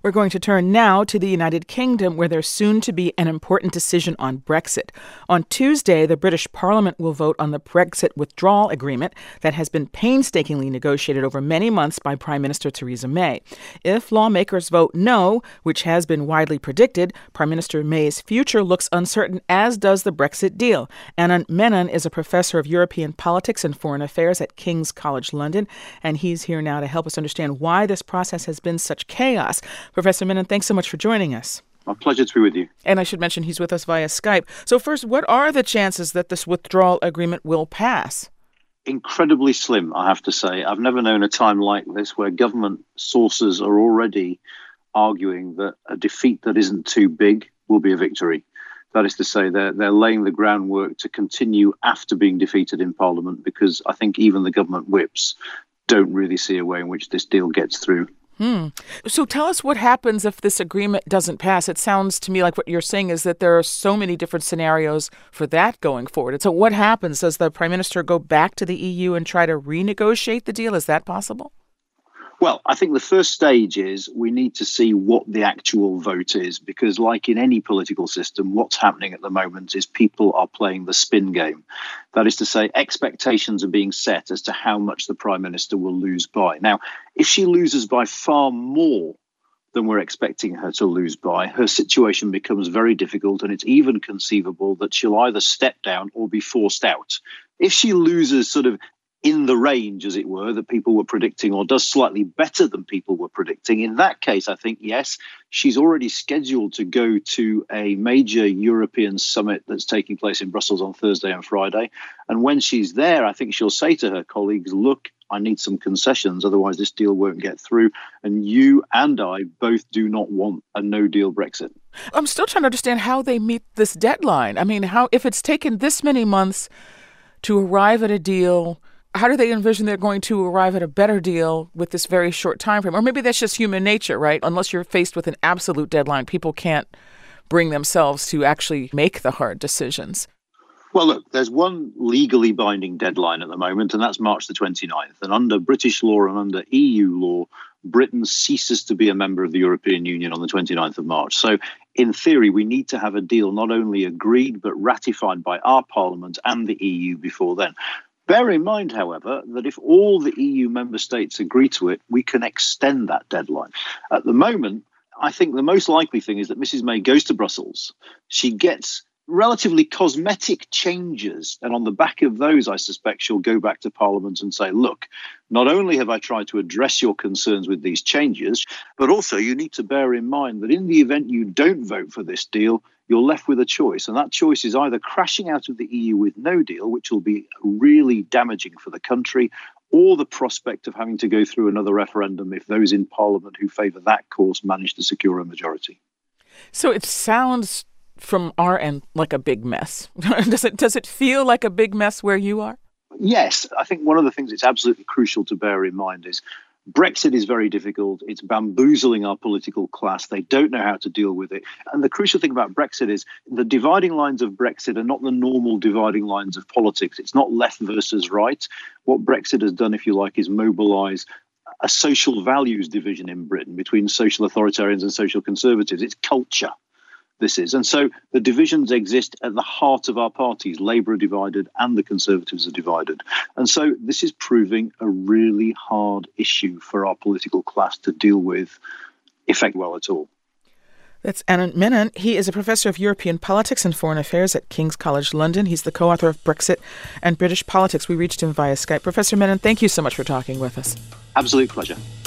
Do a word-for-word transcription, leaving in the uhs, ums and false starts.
We're going to turn now to the United Kingdom, where there's soon to be an important decision on Brexit. On Tuesday, the British Parliament will vote on the Brexit withdrawal agreement that has been painstakingly negotiated over many months by Prime Minister Theresa May. If lawmakers vote no, which has been widely predicted, Prime Minister May's future looks uncertain, as does the Brexit deal. Anand Menon is a professor of European politics and foreign affairs at King's College London, and he's here now to help us understand why this process has been such chaos. Professor Menon, thanks so much for joining us. My pleasure to be with you. And I should mention he's with us via Skype. So first, what are the chances that this withdrawal agreement will pass? Incredibly slim, I have to say. I've never known a time like this where government sources are already arguing that a defeat that isn't too big will be a victory. That is to say, they're, they're laying the groundwork to continue after being defeated in Parliament, because I think even the government whips don't really see a way in which this deal gets through. Hmm. So tell us what happens if this agreement doesn't pass. It sounds to me like what you're saying is that there are so many different scenarios for that going forward. And so what happens? Does the Prime Minister go back to the E U and try to renegotiate the deal? Is that possible? Well, I think the first stage is we need to see what the actual vote is, because like in any political system, what's happening at the moment is people are playing the spin game. That is to say, expectations are being set as to how much the Prime Minister will lose by. Now, if she loses by far more than we're expecting her to lose by, her situation becomes very difficult, and it's even conceivable that she'll either step down or be forced out. If she loses sort of in the range, as it were, that people were predicting, or does slightly better than people were predicting, in that case, I think, yes, she's already scheduled to go to a major European summit that's taking place in Brussels on Thursday and Friday. And when she's there, I think she'll say to her colleagues, look, I need some concessions, otherwise this deal won't get through. And you and I both do not want a no-deal Brexit. I'm still trying to understand how they meet this deadline. I mean, how if it's taken this many months to arrive at a deal, how do they envision they're going to arrive at a better deal with this very short time frame? Or maybe that's just human nature, right? Unless you're faced with an absolute deadline, people can't bring themselves to actually make the hard decisions. Well, look, there's one legally binding deadline at the moment, and that's March the twenty-ninth. And under British law and under E U law, Britain ceases to be a member of the European Union on the twenty-ninth of March. So in theory, we need to have a deal not only agreed, but ratified by our Parliament and the E U before then. Bear in mind, however, that if all the E U member states agree to it, we can extend that deadline. At the moment, I think the most likely thing is that Missus May goes to Brussels. She gets relatively cosmetic changes. And on the back of those, I suspect she'll go back to Parliament and say, look, not only have I tried to address your concerns with these changes, but also you need to bear in mind that in the event you don't vote for this deal, you're left with a choice. And that choice is either crashing out of the E U with no deal, which will be really damaging for the country, or the prospect of having to go through another referendum if those in Parliament who favour that course manage to secure a majority. So it sounds from our end like a big mess. Does it does it feel like a big mess where you are? Yes. I think one of the things that's absolutely crucial to bear in mind is Brexit is very difficult. It's bamboozling our political class. They don't know how to deal with it. And the crucial thing about Brexit is the dividing lines of Brexit are not the normal dividing lines of politics. It's not left versus right. What Brexit has done, if you like, is mobilise a social values division in Britain between social authoritarians and social conservatives. It's culture. This is. And so the divisions exist at the heart of our parties. Labour are divided and the Conservatives are divided. And so this is proving a really hard issue for our political class to deal with, if well at all. That's Anand Menon. He is a professor of European politics and foreign affairs at King's College London. He's the co-author of Brexit and British Politics. We reached him via Skype. Professor Menon, thank you so much for talking with us. Absolute pleasure.